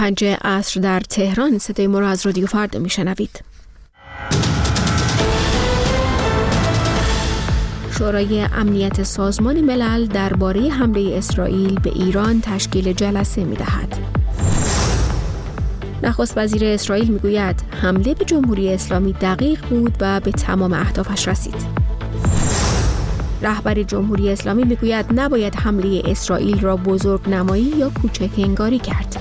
5 عصر در تهران. صدای ما را از رادیو فردا میشنوید. شورای امنیت سازمان ملل درباره حمله اسرائیل به ایران تشکیل جلسه می‌دهد. نخست وزیر اسرائیل میگوید حمله به جمهوری اسلامی دقیق بود و به تمام اهدافش رسید. رهبر جمهوری اسلامی میگوید نباید حمله اسرائیل را بزرگ نمایی یا کوچک انگاری کرد.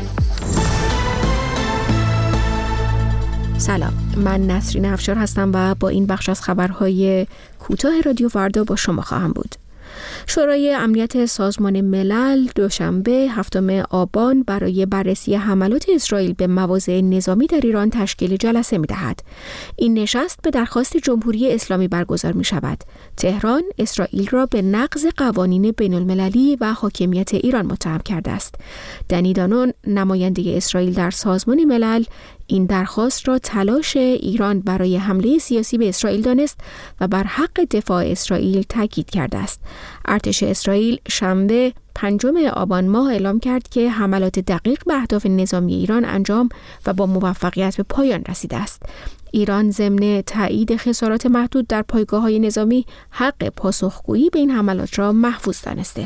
سلام، من نسرین افشار هستم و با این بخش از خبرهای کوتاه رادیو فردا با شما خواهم بود. شورای امنیت سازمان ملل دوشنبه 7 آبان برای بررسی حملات اسرائیل به مواضع نظامی در ایران تشکیل جلسه می‌دهد. این نشست به درخواست جمهوری اسلامی برگزار می‌شود. تهران اسرائیل را به نقض قوانین بین‌المللی و حاکمیت ایران متهم کرده است. دنی دانون، نماینده اسرائیل در سازمان ملل، این درخواست را تلاش ایران برای حمله سیاسی به اسرائیل دانست و بر حق دفاع اسرائیل تاکید کرده است. ارتش اسرائیل شنبه 5 آبان ماه اعلام کرد که حملات دقیق به اهداف نظامی ایران انجام و با موفقیت به پایان رسیده است. ایران ضمن تایید خسارات محدود در پایگاه‌های نظامی حق پاسخگویی به این حملات را محفوظ دانسته.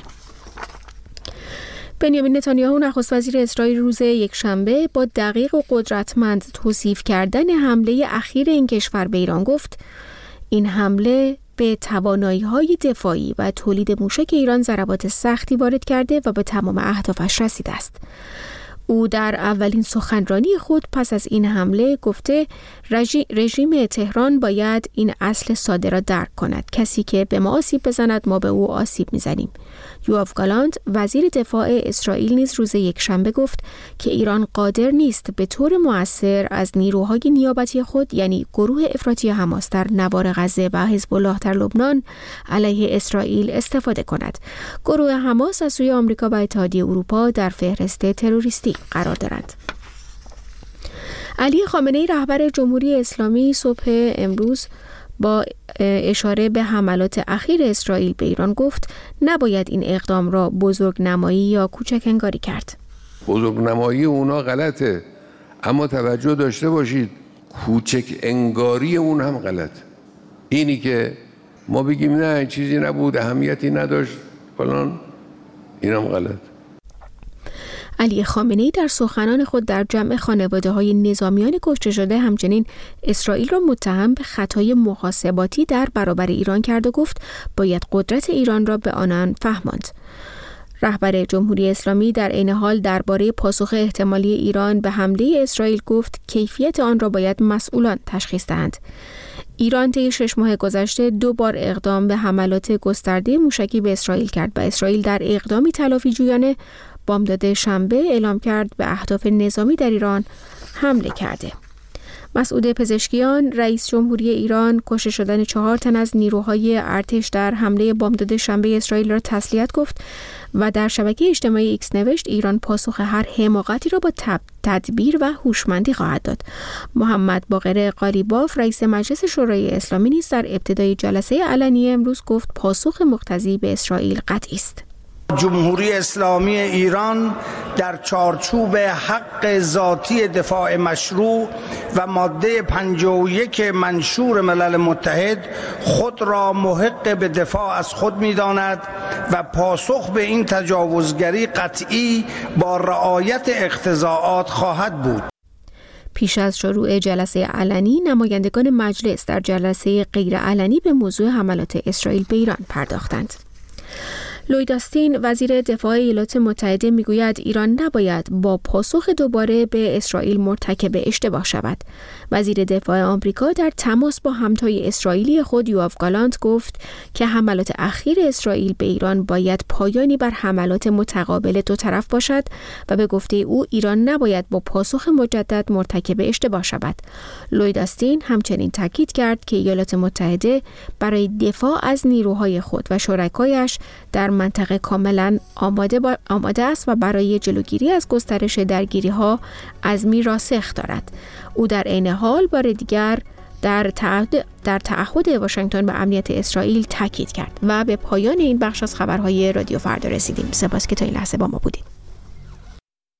بنیامین نتانیاهو نخست وزیر اسرائیل روز یکشنبه با دقیق و قدرتمند توصیف کردن حمله اخیر این کشور به ایران گفت این حمله به توانایی‌های دفاعی و تولید موشک ایران ضربات سختی وارد کرده و به تمام اهدافش رسیده است. او در اولین سخنرانی خود پس از این حمله گفته رژیم تهران باید این اصل ساده را درک کند. کسی که به ما آسیب بزند ما به او آسیب میزنیم. یوآف گالانت وزیر دفاع اسرائیل نیز روز یکشنبه گفت که ایران قادر نیست به طور مؤثر از نیروهای نیابتی خود یعنی گروه افراطی حماس در نوار غزه و حزب الله در لبنان علیه اسرائیل استفاده کند. گروه حماس از سوی آمریکا و اتحادیه اروپا در فهرست تروریستی قرار دارد. علی خامنه‌ای رهبر جمهوری اسلامی صبح امروز با اشاره به حملات اخیر اسرائیل به ایران گفت نباید این اقدام را بزرگ نمایی یا کوچک انگاری کرد. بزرگ نمایی اونا غلطه، اما توجه داشته باشید کوچک انگاری اون هم غلط. اینی که ما بگیم نه چیزی نبود اهمیتی نداشت فلان، اینم غلط. علی خامنه‌ای در سخنان خود در جمع خانواده‌های نظامیان کشته شده همچنین اسرائیل را متهم به خطای محاسباتی در برابر ایران کرد و گفت باید قدرت ایران را به آنان فهماند. رهبر جمهوری اسلامی در عین حال درباره پاسخ احتمالی ایران به حمله اسرائیل گفت کیفیت آن را باید مسئولان تشخیص دهند. ایران طی 6 ماه گذشته 2 بار اقدام به حملات گسترده موشکی به اسرائیل کرد و اسرائیل در اقدامی تلافی جویانه بامداد شنبه اعلام کرد به اهداف نظامی در ایران حمله کرده. مسعود پزشکیان رئیس جمهوری ایران کشته شدن 4 تن از نیروهای ارتش در حمله بامداد شنبه اسرائیل را تسلیت گفت و در شبکه اجتماعی ایکس نوشت ایران پاسخ هر حماقتی را با تدبیر و هوشمندی خواهد داد. محمد باقر قالیباف رئیس مجلس شورای اسلامی نیز در ابتدای جلسه علنی امروز گفت پاسخ مقتضی به اسرائیل قطعی است. جمهوری اسلامی ایران در چارچوب حق ذاتی دفاع مشروع و ماده 51 منشور ملل متحد خود را محق به دفاع از خود می‌داند و پاسخ به این تجاوزگری قطعی با رعایت اقتضاعات خواهد بود. پیش از شروع جلسه علنی نمایندگان مجلس در جلسه غیر علنی به موضوع حملات اسرائیل به ایران پرداختند. لوید آستین وزیر دفاع ایالات متحده میگوید ایران نباید با پاسخ دوباره به اسرائیل مرتکب اشتباه شود. وزیر دفاع آمریکا در تماس با همتای اسرائیلی خود یوآف گالانت گفت که حملات اخیر اسرائیل به ایران باید پایانی بر حملات متقابل دو طرف باشد و به گفته او ایران نباید با پاسخ مجدد مرتکب اشتباه شود. لوید آستین همچنین تاکید کرد که ایالات متحده برای دفاع از نیروهای خود و شرکایش در منطقه کاملا آماده است و برای جلوگیری از گسترش درگیری‌ها عزمی راسخ دارد. او در عین حال بار دیگر در تعهد واشنگتن به امنیت اسرائیل تاکید کرد و به پایان این بخش از خبرهای رادیو فردا رسیدیم. سپاس که تا این لحظه با ما بودید.